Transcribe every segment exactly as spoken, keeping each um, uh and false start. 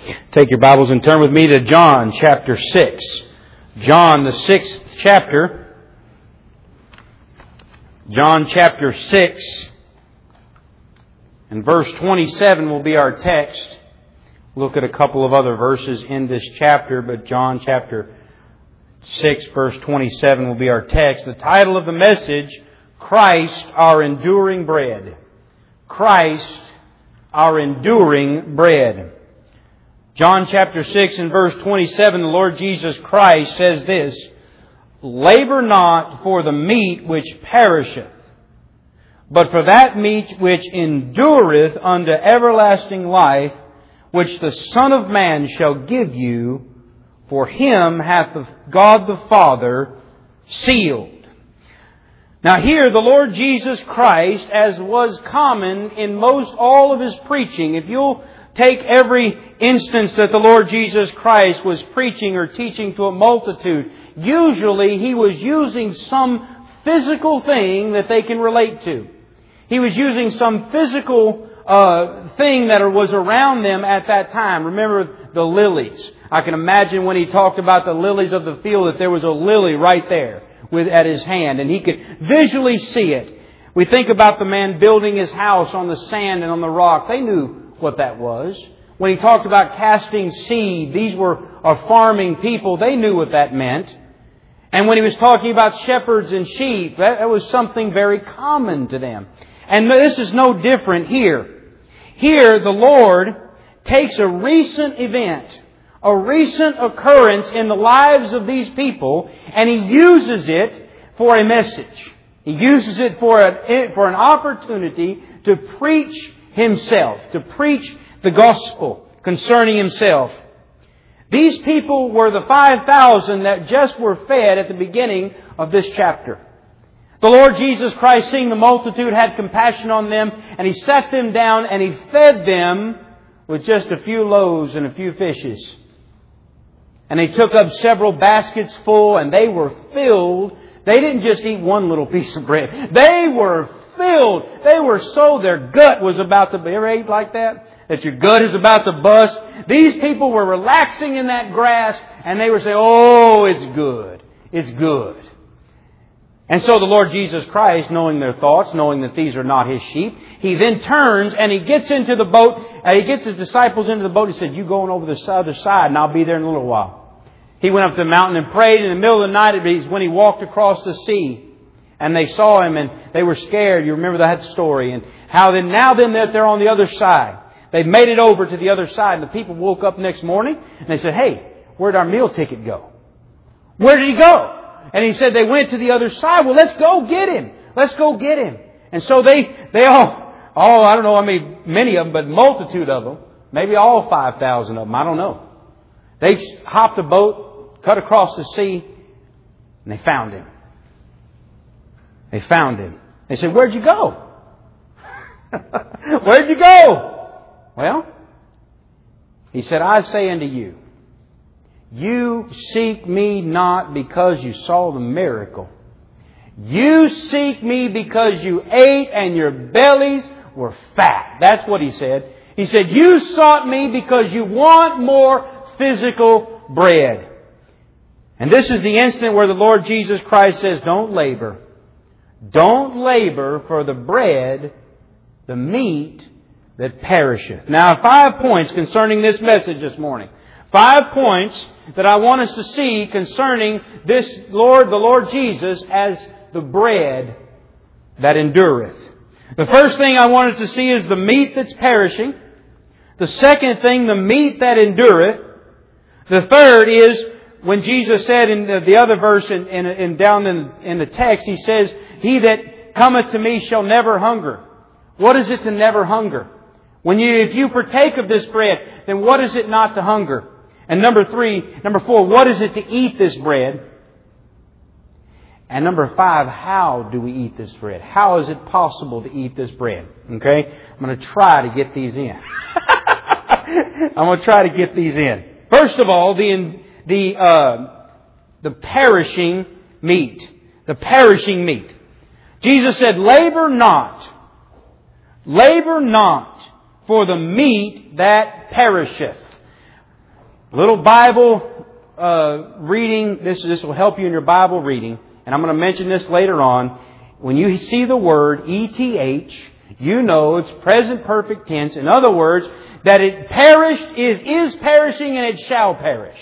Take your Bibles and turn with me to John chapter six. John, the sixth chapter. John chapter six. And verse twenty-seven will be our text. Look at a couple of other verses in this chapter, but John chapter six, verse twenty-seven will be our text. The title of the message, Christ, our enduring bread. Christ, our enduring bread. John chapter six and verse twenty-seven, the Lord Jesus Christ says this, "Labor not for the meat which perisheth, but for that meat which endureth unto everlasting life, which the Son of Man shall give you, for Him hath God the Father sealed." Now here the Lord Jesus Christ, as was common in most all of His preaching, if you'll take every instance that the Lord Jesus Christ was preaching or teaching to a multitude, usually He was using some physical thing that they can relate to. He was using some physical uh, thing that was around them at that time. Remember the lilies. I can imagine when He talked about the lilies of the field that there was a lily right there with at His hand, and He could visually see it. We think about the man building his house on the sand and on the rock. They knew what that was. When He talked about casting seed, these were a farming people. They knew what that meant. And when He was talking about shepherds and sheep, that, that was something very common to them. And this is no different here. Here, the Lord takes a recent event, a recent occurrence in the lives of these people, and He uses it for a message. He uses it for an, for an opportunity to preach Himself, to preach the gospel concerning Himself. These people were the five thousand that just were fed at the beginning of this chapter. The Lord Jesus Christ, seeing the multitude, had compassion on them, and He sat them down and He fed them with just a few loaves and a few fishes. And they took up several baskets full, and they were filled. They didn't just eat one little piece of bread. They were filled. They were so their gut was about to... You ever ate like that? That your gut is about to bust? These people were relaxing in that grass, and they were saying, "Oh, it's good. It's good." And so the Lord Jesus Christ, knowing their thoughts, knowing that these are not His sheep, He then turns and He gets into the boat, and He gets His disciples into the boat. He said, "You go on over the other side, and I'll be there in a little while." He went up to the mountain and prayed. In the middle of the night, it was when He walked across the sea. And they saw Him and they were scared. You remember that story. And how then, now then that they're on the other side. They've made it over to the other side. And the people woke up next morning and they said, "Hey, where'd our meal ticket go? Where did he go?" And He said they went to the other side. "Well, let's go get him. Let's go get him." And so they, they all, all, I don't know, I mean, many of them, but multitude of them, maybe all five thousand of them, I don't know. They hopped a boat, cut across the sea, and they found Him. They found Him. They said, "Where'd you go?" "Where'd you go?" "Well," He said, "I say unto you, you seek Me not because you saw the miracle. You seek Me because you ate and your bellies were fat." That's what He said. He said, "You sought Me because you want more physical bread." And this is the instant where the Lord Jesus Christ says, "Don't labor. Don't labor for the bread, the meat that perisheth." Now, five points concerning this message this morning. Five points that I want us to see concerning this Lord, the Lord Jesus, as the bread that endureth. The first thing I want us to see is the meat that's perishing. The second thing, the meat that endureth. The third is when Jesus said in the, the other verse in, in, in down in, in the text, He says, "He that cometh to Me shall never hunger." What is it to never hunger? When you, if you partake of this bread, then what is it not to hunger? And number three, number four, what is it to eat this bread? And number five, how do we eat this bread? How is it possible to eat this bread? Okay? I'm going to try to get these in. I'm going to try to get these in. First of all, the the uh, the perishing meat. The perishing meat. Jesus said, "Labor not. Labor not for the meat that perisheth." Little Bible uh, reading. This, this will help you in your Bible reading. And I'm going to mention this later on. When you see the word E T H, you know it's present perfect tense. In other words, that it perished, it is perishing, and it shall perish.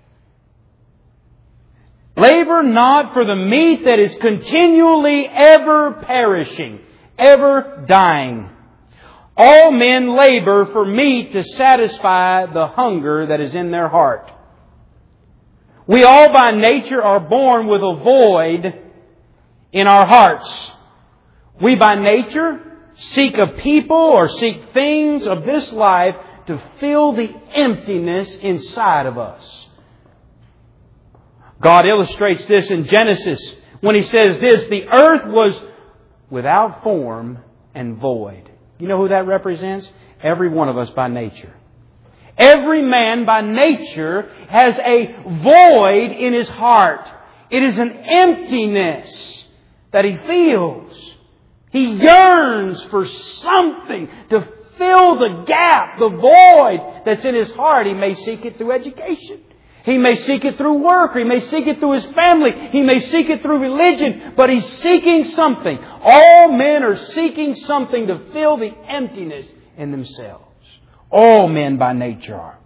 Labor not for the meat that is continually ever perishing, ever dying. All men labor for meat to satisfy the hunger that is in their heart. We all by nature are born with a void in our hearts. We by nature seek a people or seek things of this life to fill the emptiness inside of us. God illustrates this in Genesis when He says this, the earth was without form and void. You know who that represents? Every one of us by nature. Every man by nature has a void in his heart. It is an emptiness that he feels. He yearns for something to fill the gap, the void that's in his heart. He may seek it through education. He may seek it through work. He may seek it through his family. He may seek it through religion. But he's seeking something. All men are seeking something to fill the emptiness in themselves. All men by nature are.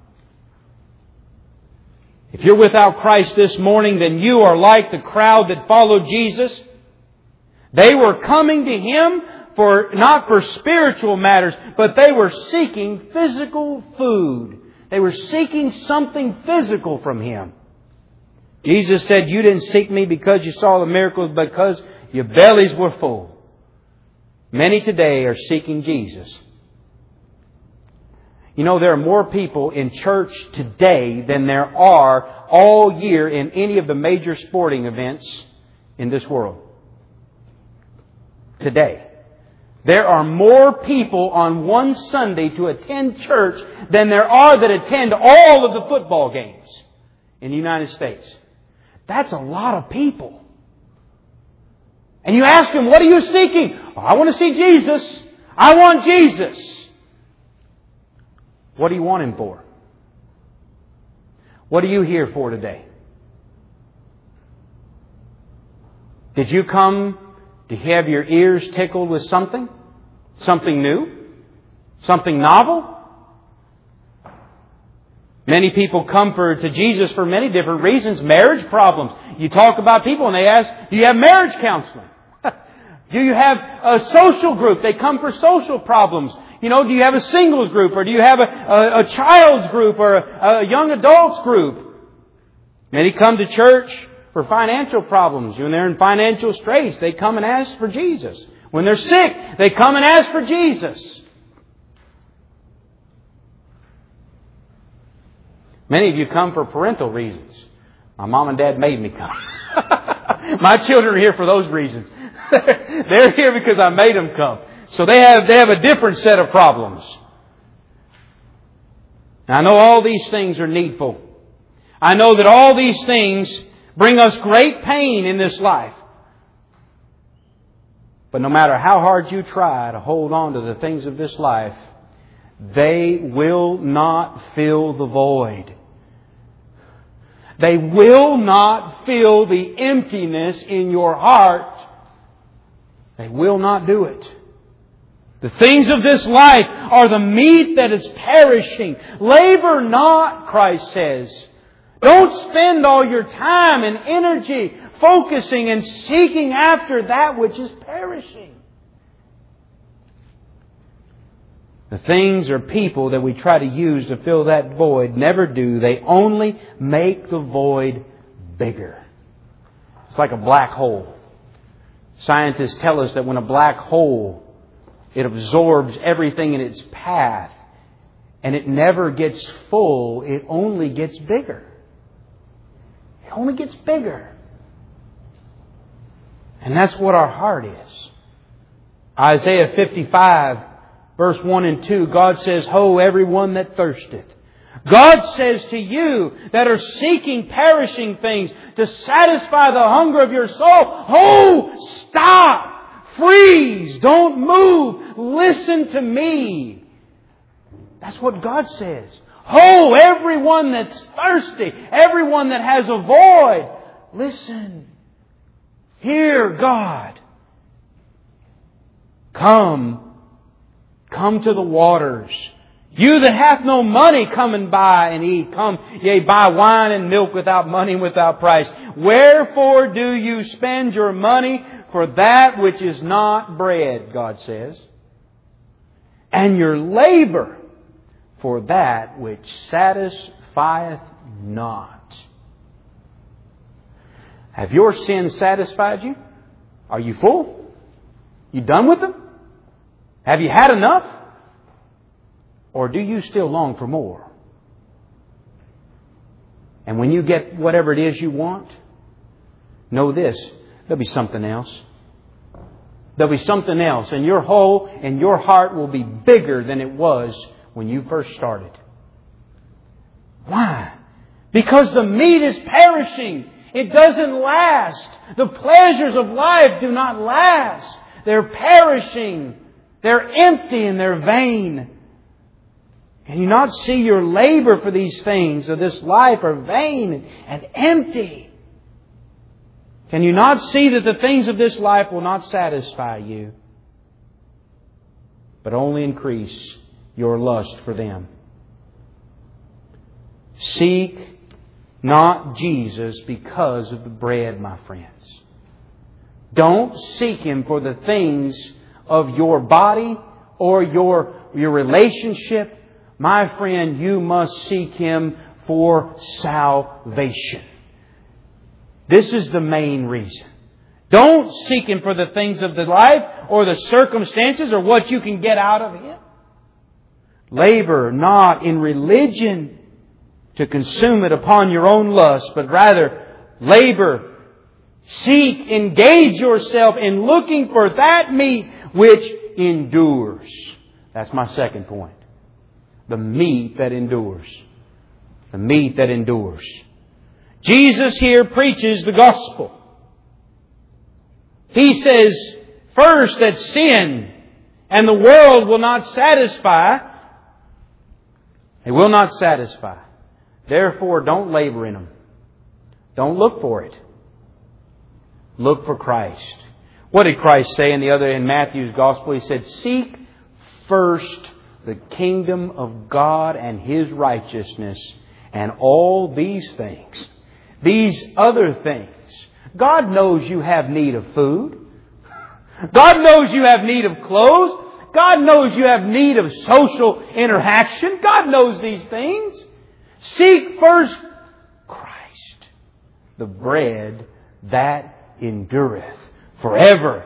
If you're without Christ this morning, then you are like the crowd that followed Jesus. They were coming to Him for not for spiritual matters, but they were seeking physical food. They were seeking something physical from Him. Jesus said, you didn't seek Me because you saw the miracles, because your bellies were full. Many today are seeking Jesus. You know, there are more people in church today than there are all year in any of the major sporting events in this world. Today. There are more people on one Sunday to attend church than there are that attend all of the football games in the United States. That's a lot of people. And you ask them, what are you seeking? Oh, I want to see Jesus. I want Jesus. What do you want Him for? What are you here for today? Did you come to have your ears tickled with something? Something new? Something novel? Many people come for, to Jesus for many different reasons. Marriage problems. You talk about people and they ask, do you have marriage counseling? Do you have a social group? They come for social problems. You know, do you have a singles group, or do you have a, a, a child's group, or a, a young adults group? Many come to church for financial problems. When they're in financial straits, they come and ask for Jesus. When they're sick, they come and ask for Jesus. Many of you come for parental reasons. My mom and dad made me come. My children are here for those reasons. They're here because I made them come. So they have, they have a different set of problems. Now, I know all these things are needful. I know that all these things bring us great pain in this life. But no matter how hard you try to hold on to the things of this life, they will not fill the void. They will not fill the emptiness in your heart. They will not do it. The things of this life are the meat that is perishing. Labor not, Christ says. Don't spend all your time and energy focusing and seeking after that which is perishing. The things or people that we try to use to fill that void never do. They only make the void bigger. It's like a black hole. Scientists tell us that when a black hole, it absorbs everything in its path, and it never gets full, it only gets bigger. It only gets bigger. And that's what our heart is. Isaiah fifty-five, verse one and two, God says, Ho, everyone that thirsteth. God says to you that are seeking perishing things to satisfy the hunger of your soul, Ho, stop! Freeze! Don't move! Listen to me! That's what God says. Ho, everyone that's thirsty, everyone that has a void, listen. Hear God. Come. Come to the waters. You that hath no money, come and buy and eat. Come, yea, buy wine and milk without money and without price. Wherefore do you spend your money for that which is not bread, God says, and your labor for that which satisfieth not. Have your sins satisfied you? Are you full? You done with them? Have you had enough? Or do you still long for more? And when you get whatever it is you want, know this, there'll be something else. There'll be something else. And your whole and your heart will be bigger than it was when you first started. Why? Because the meat is perishing. It doesn't last. The pleasures of life do not last. They're perishing. They're empty and they're vain. Can you not see your labor for these things of this life are vain and empty? Can you not see that the things of this life will not satisfy you, but only increase your lust for them? Seek not Jesus because of the bread, my friends. Don't seek Him for the things of your body or your, your relationship. My friend, you must seek Him for salvation. This is the main reason. Don't seek Him for the things of the life or the circumstances or what you can get out of Him. Labor not in religion to consume it upon your own lust, but rather labor, seek, engage yourself in looking for that meat which endures. That's my second point. The meat that endures. The meat that endures. Jesus here preaches the gospel. He says, first, that sin and the world will not satisfy. They will not satisfy. Therefore, don't labor in them. Don't look for it. Look for Christ. What did Christ say in the other, in Matthew's gospel? He said, seek first the kingdom of God and His righteousness, and all these things, these other things. God knows you have need of food. God knows you have need of clothes. God knows you have need of social interaction. God knows these things. Seek first Christ, the bread that endureth forever.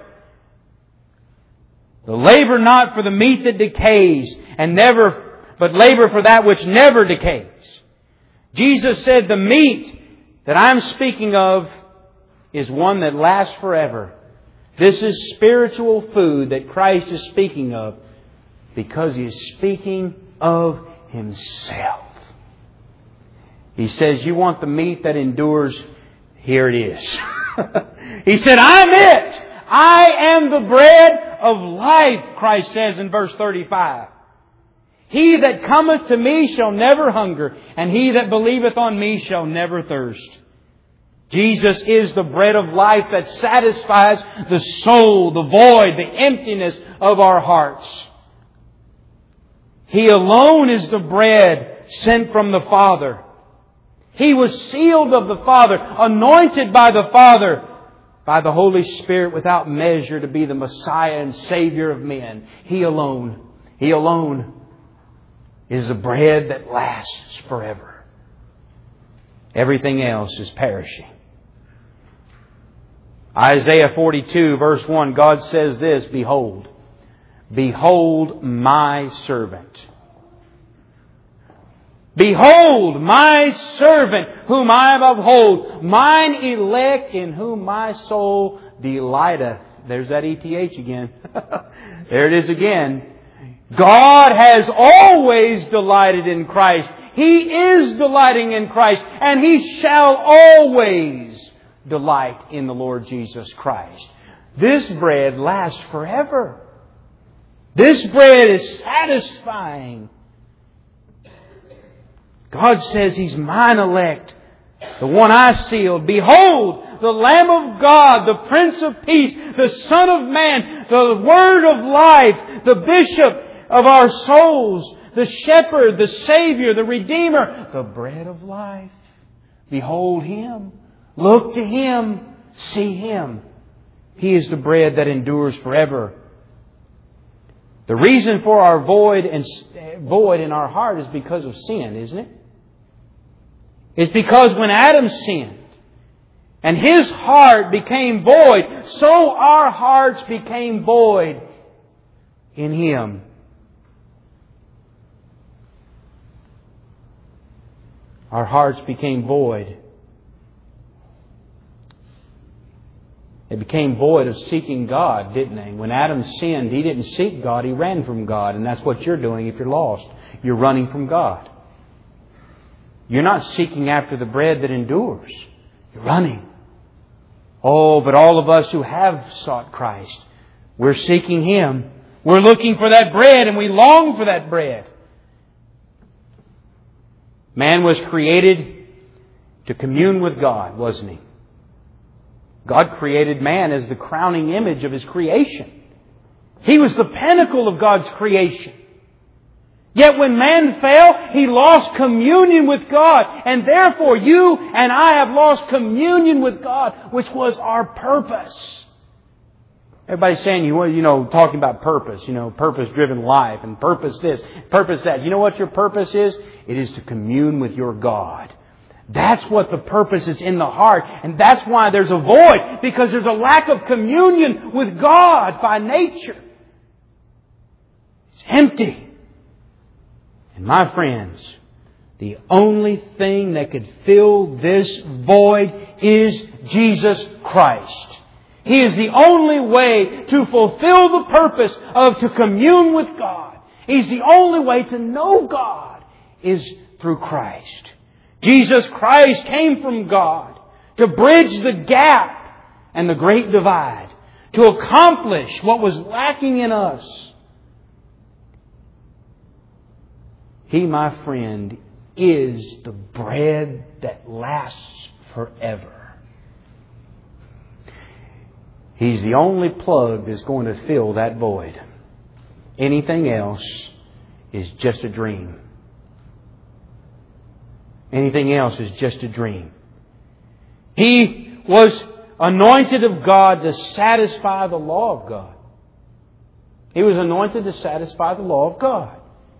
The labor not for the meat that decays, and never, but labor for that which never decays. Jesus said the meat that I'm speaking of is one that lasts forever. This is spiritual food that Christ is speaking of, because He is speaking of Himself. He says, you want the meat that endures? Here it is. He said, I'm it. I am the bread of life, Christ says in verse thirty-five. He that cometh to me shall never hunger, and he that believeth on me shall never thirst. Jesus is the bread of life that satisfies the soul, the void, the emptiness of our hearts. He alone is the bread sent from the Father. He was sealed of the Father, anointed by the Father, by the Holy Spirit without measure to be the Messiah and Savior of men. He alone, He alone is the bread that lasts forever. Everything else is perishing. Isaiah forty-two verse one, God says this, Behold, behold my servant. Behold my servant whom I uphold, mine elect in whom my soul delighteth. There's that E T H again. There it is again. God has always delighted in Christ. He is delighting in Christ, and He shall always delight in the Lord Jesus Christ. This bread lasts forever. This bread is satisfying. God says He's mine elect, the one I sealed. Behold, the Lamb of God, the Prince of Peace, the Son of Man, the Word of life, the Bishop of our souls, the Shepherd, the Savior, the Redeemer, the Bread of life. Behold Him. Look to Him. See Him. He is the bread that endures forever. The reason for our void and void in our heart is because of sin, isn't it? It's because when Adam sinned and his heart became void, so our hearts became void in Him. Our hearts became void. They became void of seeking God, didn't they? When Adam sinned, he didn't seek God, he ran from God. And that's what you're doing if you're lost. You're running from God. You're not seeking after the bread that endures. You're running. Oh, but all of us who have sought Christ, we're seeking Him. We're looking for that bread and we long for that bread. Man was created to commune with God, wasn't he? God created man as the crowning image of His creation. He was the pinnacle of God's creation. Yet when man fell, he lost communion with God. And therefore you and I have lost communion with God, which was our purpose. Everybody's saying, you you know, talking about purpose, you know, purpose-driven life and purpose this, purpose that. You know what your purpose is? It is to commune with your God. That's what the purpose is in the heart. And that's why there's a void. Because there's a lack of communion with God by nature. It's empty. And my friends, the only thing that could fill this void is Jesus Christ. He is the only way to fulfill the purpose of to commune with God. He's the only way to know God is through Christ. Jesus Christ came from God to bridge the gap and the great divide, to accomplish what was lacking in us. He, my friend, is the bread that lasts forever. He's the only plug that's going to fill that void. Anything else is just a dream. Anything else is just a dream. He was anointed of God to satisfy the law of God. He was anointed to satisfy the law of God.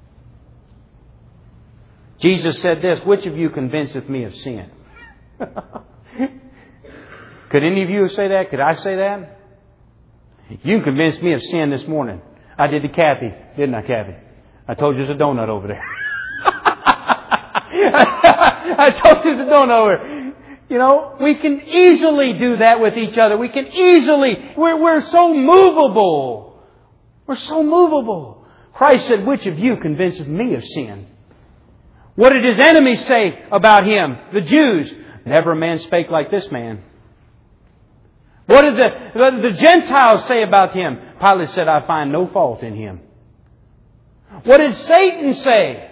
Jesus said this, which of you convinceth me of sin? Could any of you say that? Could I say that? You convinced me of sin this morning. I did to Kathy, didn't I, Kathy? I told you there's a donut over there. I told you there's a donut over there. You know, we can easily do that with each other. We can easily, we're, we're so movable. We're so movable. Christ said, which of you convinces me of sin? What did His enemies say about Him? The Jews. Never a man spake like this man. What did the, the, the Gentiles say about Him? Pilate said, I find no fault in Him. What did Satan say?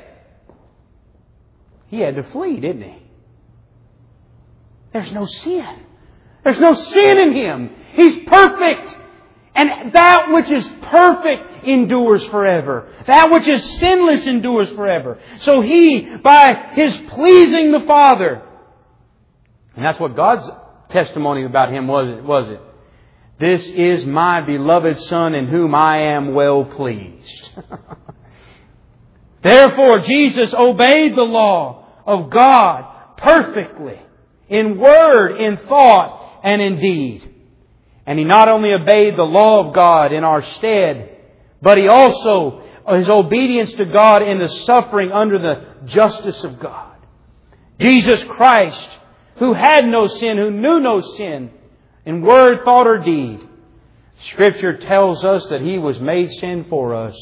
He had to flee, didn't he? There's no sin. There's no sin in Him. He's perfect. And that which is perfect endures forever. That which is sinless endures forever. So He, by His pleasing the Father, and that's what God's testimony about Him was, was it? This is my beloved Son in whom I am well pleased. Therefore, Jesus obeyed the law of God perfectly, in word, in thought, and in deed. And He not only obeyed the law of God in our stead, but He also, His obedience to God in the suffering under the justice of God. Jesus Christ, who had no sin, who knew no sin, in word, thought, or deed. Scripture tells us that He was made sin for us.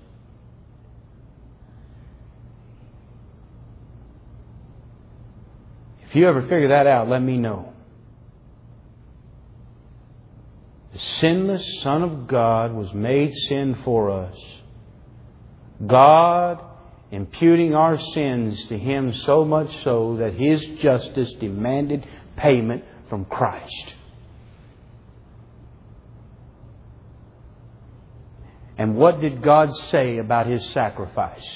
If you ever figure that out, let me know. The sinless Son of God was made sin for us. God, imputing our sins to Him so much so that His justice demanded payment from Christ. And what did God say about His sacrifice?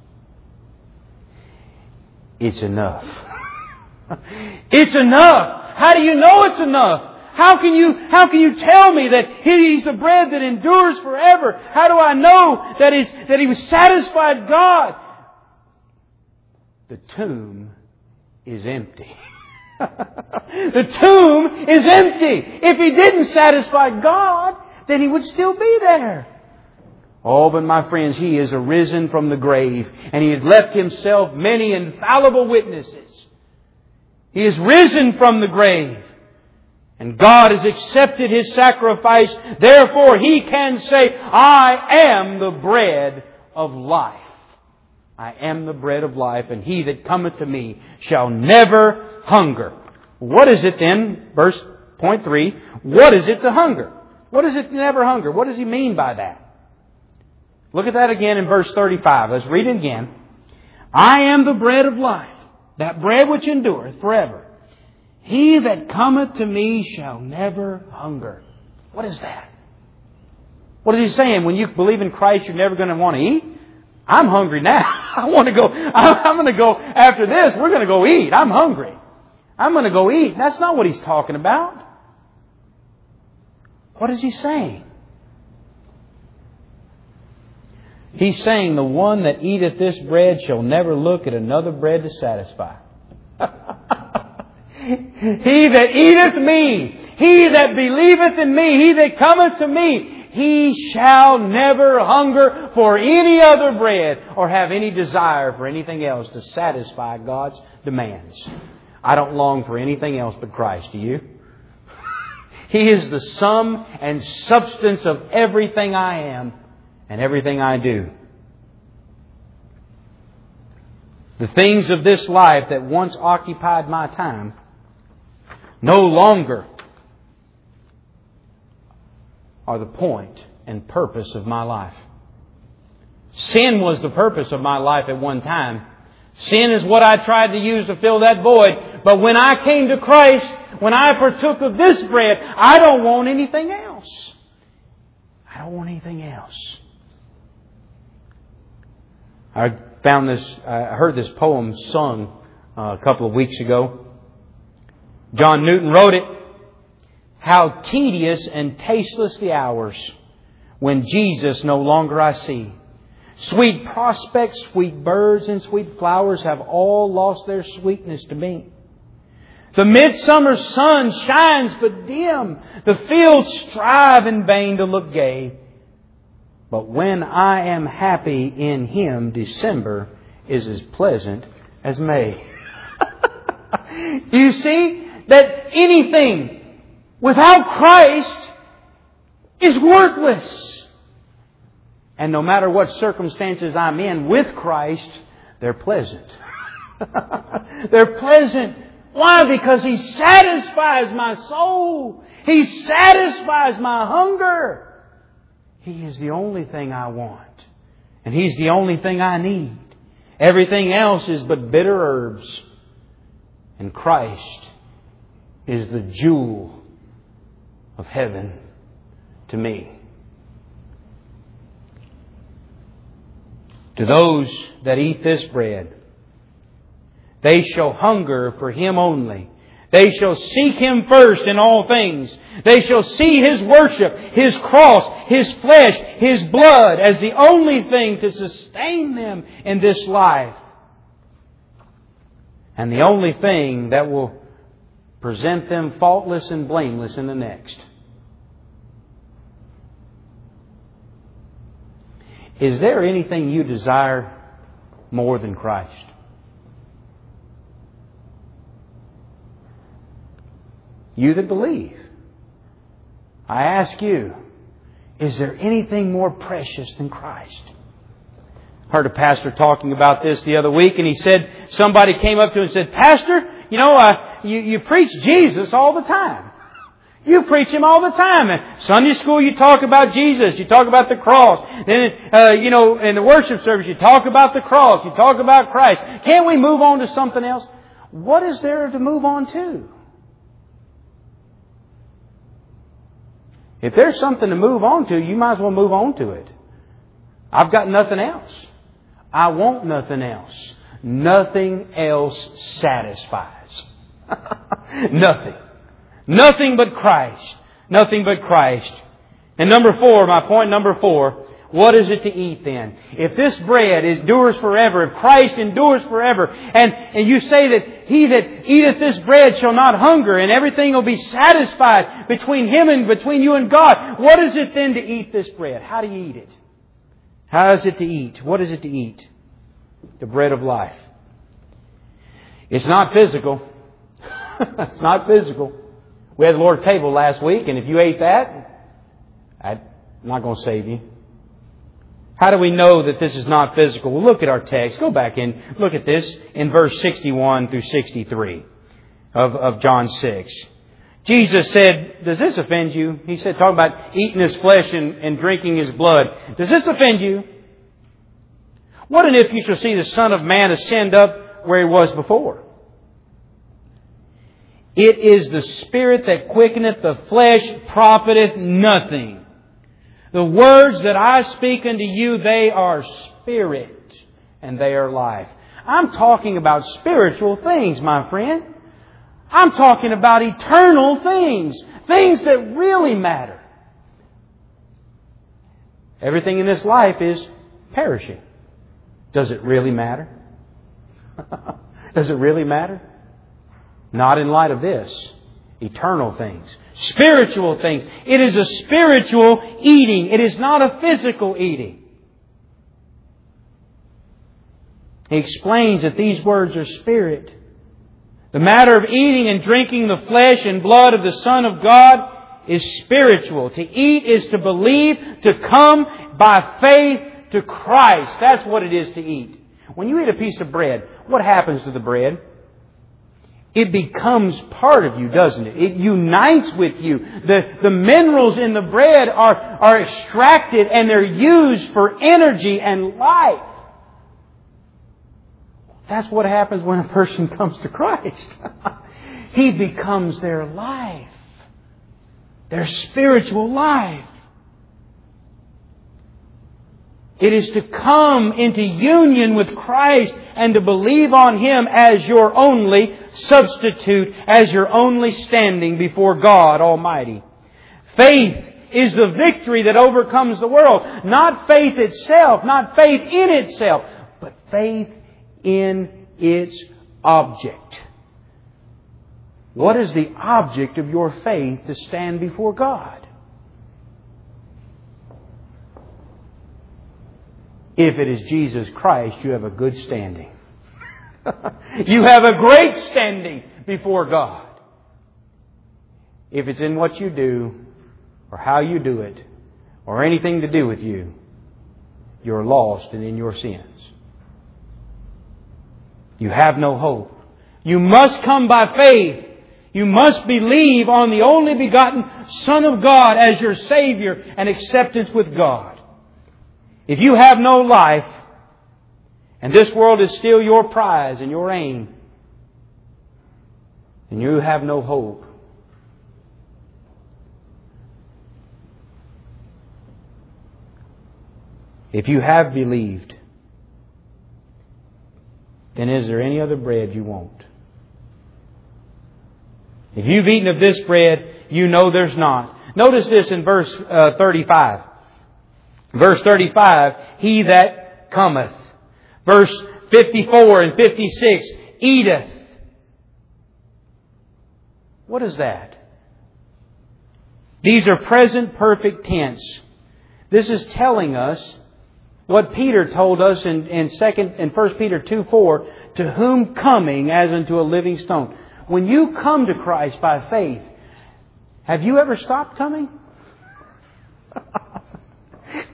It's enough. It's enough. How do you know it's enough? How can you, how can you tell me that He's the bread that endures forever? How do I know that, he's, that He was satisfied God? The tomb is empty. The tomb is empty. If He didn't satisfy God, then He would still be there. Oh, but my friends, He is arisen from the grave, and He has left Himself many infallible witnesses. He is risen from the grave, and God has accepted His sacrifice. Therefore, He can say, I am the bread of life. I am the bread of life, and he that cometh to me shall never hunger. What is it then? Verse point three. What is it to hunger? What is it to never hunger? What does He mean by that? Look at that again in verse thirty-five. Let's read it again. I am the bread of life, that bread which endureth forever. He that cometh to me shall never hunger. What is that? What is He saying? When you believe in Christ, you're never going to want to eat? I'm hungry now. I want to go. I'm going to go after this. We're going to go eat. I'm hungry. I'm going to go eat. That's not what He's talking about. What is He saying? He's saying, the one that eateth this bread shall never look at another bread to satisfy. He that eateth me, he that believeth in me, he that cometh to me, he shall never hunger for any other bread or have any desire for anything else to satisfy God's demands. I don't long for anything else but Christ. Do you? He is the sum and substance of everything I am and everything I do. The things of this life that once occupied my time no longer are the point and purpose of my life. Sin was the purpose of my life at one time. Sin is what I tried to use to fill that void. But when I came to Christ, when I partook of this bread, I don't want anything else. I don't want anything else. I found this, I heard this poem sung uh, a couple of weeks ago. John Newton wrote it. How tedious and tasteless the hours when Jesus no longer I see. Sweet prospects, sweet birds, and sweet flowers have all lost their sweetness to me. The midsummer sun shines but dim. The fields strive in vain to look gay. But when I am happy in Him, December is as pleasant as May. You see that anything without Christ is worthless. And no matter what circumstances I'm in with Christ, they're pleasant. They're pleasant. Why? Because He satisfies my soul. He satisfies my hunger. He is the only thing I want. And He's the only thing I need. Everything else is but bitter herbs. And Christ is the jewel of heaven to me. To those that eat this bread, they shall hunger for Him only. They shall seek Him first in all things. They shall see His worship, His cross, His flesh, His blood as the only thing to sustain them in this life. And the only thing that will present them faultless and blameless in the next. Is there anything you desire more than Christ? You that believe. I ask you, is there anything more precious than Christ? I heard a pastor talking about this the other week, and he said, somebody came up to him and said, Pastor, you know, uh, you, you preach Jesus all the time. You preach Him all the time. In Sunday school, you talk about Jesus. You talk about the cross. Then, uh, you know, in the worship service, you talk about the cross. You talk about Christ. Can't we move on to something else? What is there to move on to? If there's something to move on to, you might as well move on to it. I've got nothing else. I want nothing else. Nothing else satisfies. Nothing. Nothing but Christ. Nothing but Christ. And number four, my point number four, what is it to eat then? If this bread endures forever, if Christ endures forever, and, and you say that He that eateth this bread shall not hunger, and everything will be satisfied between Him and between you and God, what is it then to eat this bread? How do you eat it? How is it to eat? What is it to eat? The bread of life. It's not physical. It's not physical. We had the Lord's table last week, and if you ate that, I'm not going to save you. How do we know that this is not physical? Well, look at our text. Go back and look at this in verse sixty-one through sixty-three of, of John six. Jesus said, does this offend you? He said, talking about eating His flesh and, and drinking His blood. Does this offend you? What and if you shall see the Son of Man ascend up where He was before? It is the Spirit that quickeneth, the flesh profiteth nothing. The words that I speak unto you, they are spirit and they are life. I'm talking about spiritual things, my friend. I'm talking about eternal things. Things that really matter. Everything in this life is perishing. Does it really matter? Does it really matter? Not in light of this. Eternal things. Spiritual things. It is a spiritual eating. It is not a physical eating. He explains that these words are spirit. The matter of eating and drinking the flesh and blood of the Son of God is spiritual. To eat is to believe, to come by faith to Christ. That's what it is to eat. When you eat a piece of bread, what happens to the bread? It becomes part of you, doesn't it? It unites with you. The, the minerals in the bread are, are extracted and they're used for energy and life. That's what happens when a person comes to Christ. He becomes their life. Their spiritual life. It is to come into union with Christ and to believe on Him as your only substitute, as your only standing before God Almighty. Faith is the victory that overcomes the world. Not faith itself, not faith in itself, but faith in its object. What is the object of your faith to stand before God? If it is Jesus Christ, you have a good standing. You have a great standing before God. If it's in what you do, or how you do it, or anything to do with you, you're lost and in your sins. You have no hope. You must come by faith. You must believe on the only begotten Son of God as your Savior and acceptance with God. If you have no life, and this world is still your prize and your aim, then you have no hope. If you have believed, then is there any other bread you want? If you've eaten of this bread, you know there's not. Notice this in verse uh, thirty-five. Verse thirty-five, he that cometh. Verse fifty-four and fifty-six, eateth. What is that? These are present perfect tense. This is telling us what Peter told us in, in second in First Peter two four, to whom coming as unto a living stone. When you come to Christ by faith, have you ever stopped coming?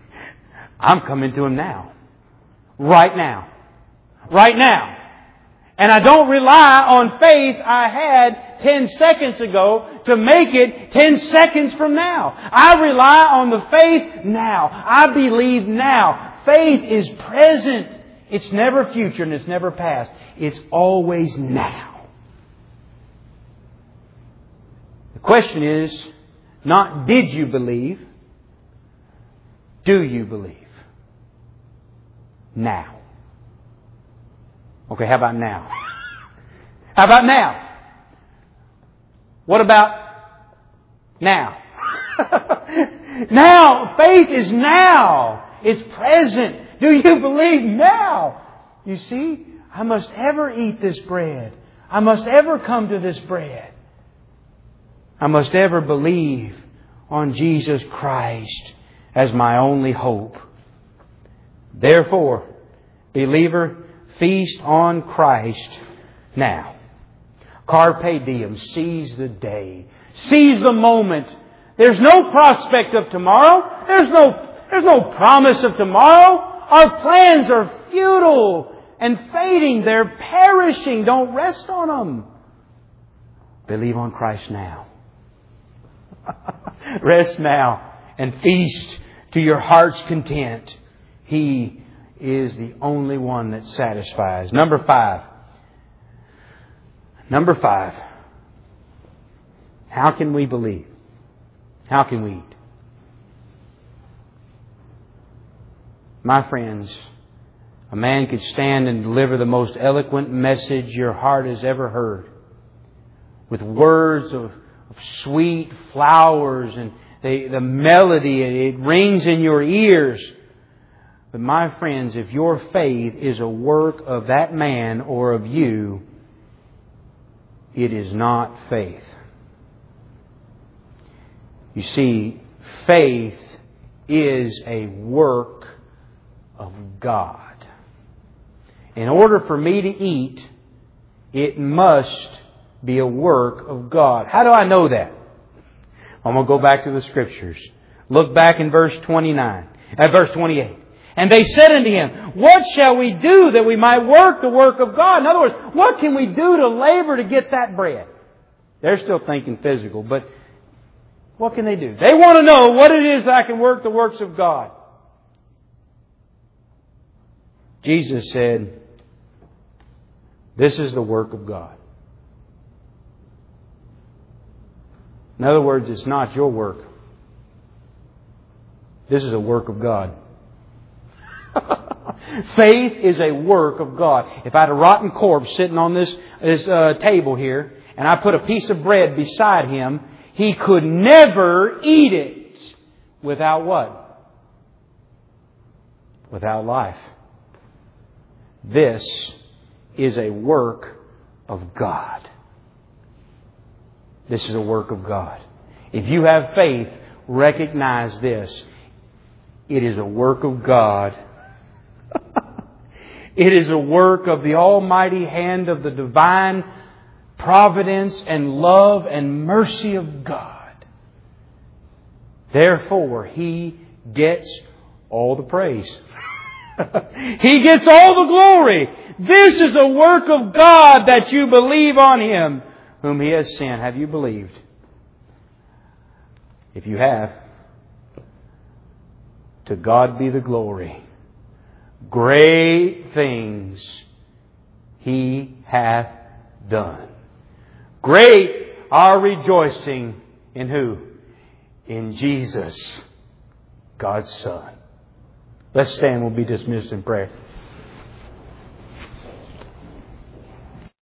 I'm coming to Him now. Right now. Right now. And I don't rely on faith I had ten seconds ago to make it ten seconds from now. I rely on the faith now. I believe now. Faith is present. It's never future and it's never past. It's always now. The question is not did you believe, do you believe? Now. Okay, how about now? How about now? What about now? Now! Faith is now! It's present. Do you believe now? You see, I must ever eat this bread. I must ever come to this bread. I must ever believe on Jesus Christ as my only hope. Therefore, believer, feast on Christ now. Carpe diem. Seize the day. Seize the moment. There's no prospect of tomorrow. There's no, there's no promise of tomorrow. Our plans are futile and fading. They're perishing. Don't rest on them. Believe on Christ now. Rest now and feast to your heart's content. He is the only one that satisfies. Number five. Number five. How can we believe? How can we eat? My friends, a man could stand and deliver the most eloquent message your heart has ever heard, with words of, of sweet flowers and the, the melody, it rings in your ears. But my friends, if your faith is a work of that man or of you, it is not faith. You see, faith is a work of God. In order for me to eat, it must be a work of God. How do I know that? I'm going to go back to the Scriptures. Look back in verse twenty-nine, at verse twenty-eight. And they said unto him, what shall we do that we might work the work of God? In other words, what can we do to labor to get that bread? They're still thinking physical, but what can they do? They want to know what it is that I can work the works of God. Jesus said, this is the work of God. In other words, it's not your work. This is a work of God. Faith is a work of God. If I had a rotten corpse sitting on this, this uh, table here, and I put a piece of bread beside him, he could never eat it without what? Without life. This is a work of God. This is a work of God. If you have faith, recognize this. It is a work of God. It is a work of the almighty hand of the divine providence and love and mercy of God. Therefore, He gets all the praise. He gets all the glory. This is a work of God that you believe on Him whom He has sent. Have you believed? If you have, to God be the glory. Great things He hath done. Great our rejoicing in who? In Jesus, God's Son. Let's stand. We'll be dismissed in prayer.